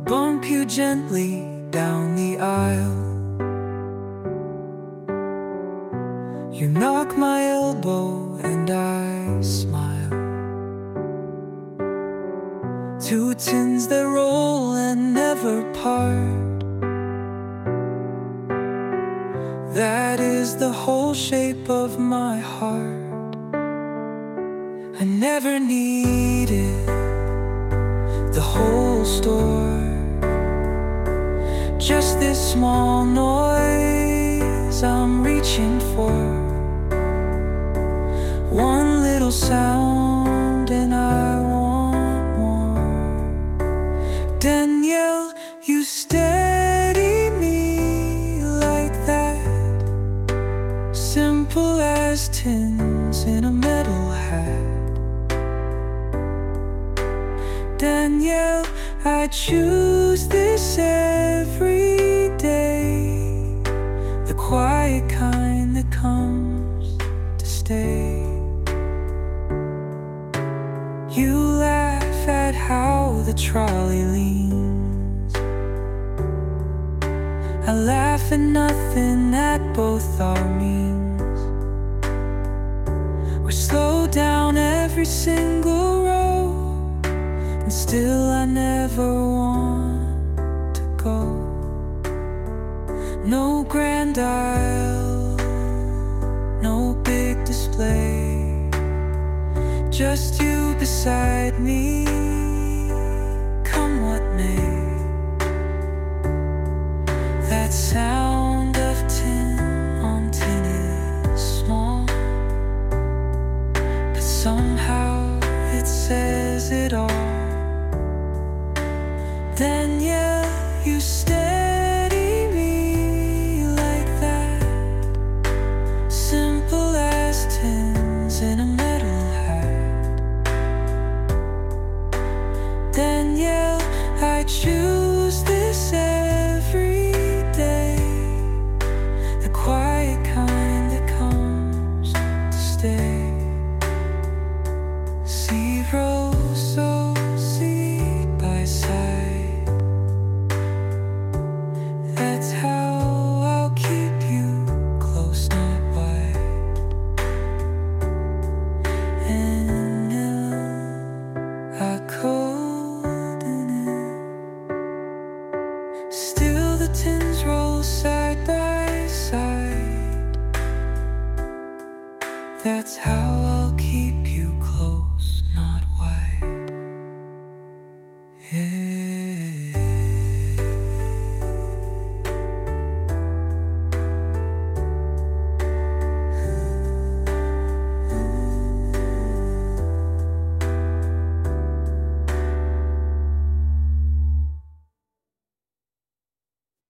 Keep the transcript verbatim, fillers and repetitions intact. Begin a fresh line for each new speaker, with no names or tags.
bump you gently down the aisle. You knock my elbow and I smile. Two tins that roll and never part. That is the whole shape of my heart. I never needed the whole store, just this small noise I'm reaching for. One little sound and I want more. Danielle, you steady me like that, simple as tins in a metal hat. Danielle, I choose this every day, the quiet kind that comes to stay. You laugh at how the trolley leans. I laugh at nothing, at both our means. We're slowed down every single road, and still I never want to go. No grand aisle, no big display, just you beside me, come what may. That sound of tin on tin is small, but somehow it says it all. Danielle, you steady me like that, simple as tins in a metal hat. Danielle, I choose